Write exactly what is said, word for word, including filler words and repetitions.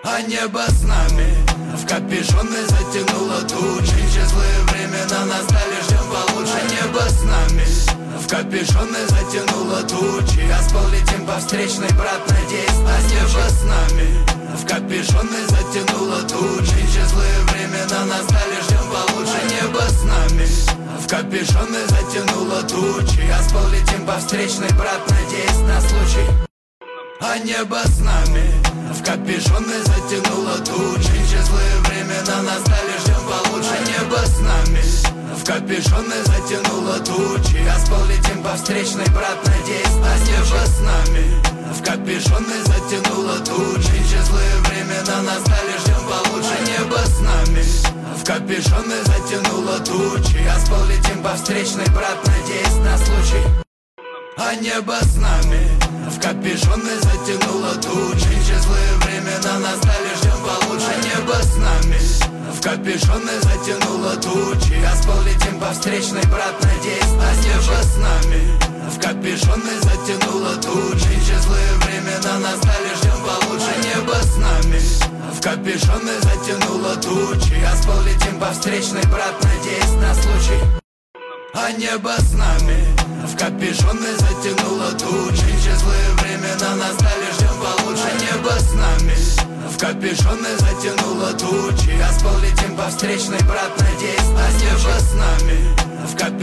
А небо с нами в капюшоны затянуло тучи. Злые времена настали, ждем получше. А небо с нами в капюшоны затянуло тучи. А с пол летим по встречной, брат, надеюсь. А небо с нами в капюшоны затянуло тучи. Злые времена настали, ждем получше. А небо с нами в капюшоны затянуло тучи. А с пол летим по встречной, брат, надеюсь на случай. А небо с нами в капюшоны затянуло тучи. Злые времена настали, ждем получше. А небо с нами в капюшоны затянуло тучи. А с пол летим по встречной, брат, надеюсь. А небо с нами в капюшоны затянуло тучи. Злые времена настали, ждем получше. А небо с нами в капюшоны затянуло тучи. А с пол летим по встречной, брат, надеюсь на случай. А небо с нами в капюшоны затянуло тучи. Злые времена настали, ждем получше. А небо с нами в капюшоны затянуло тучи. А с пол летим по встречной, брат, надеюсь. А небо с нами в капюшоны затянуло тучи. Злые времена настали, ждем получше. А небо с нами в капюшоны затянуло тучи. А с пол летим по встречной, брат, надеюсь на случай. А небо с нами в капюшоны затянуло тучи. Злые времена настали, ждем получше. А небо с нами в капюшоны затянуло тучи. А с пол летим по встречной, брат, надеюсь. А небо с нами в капюшоны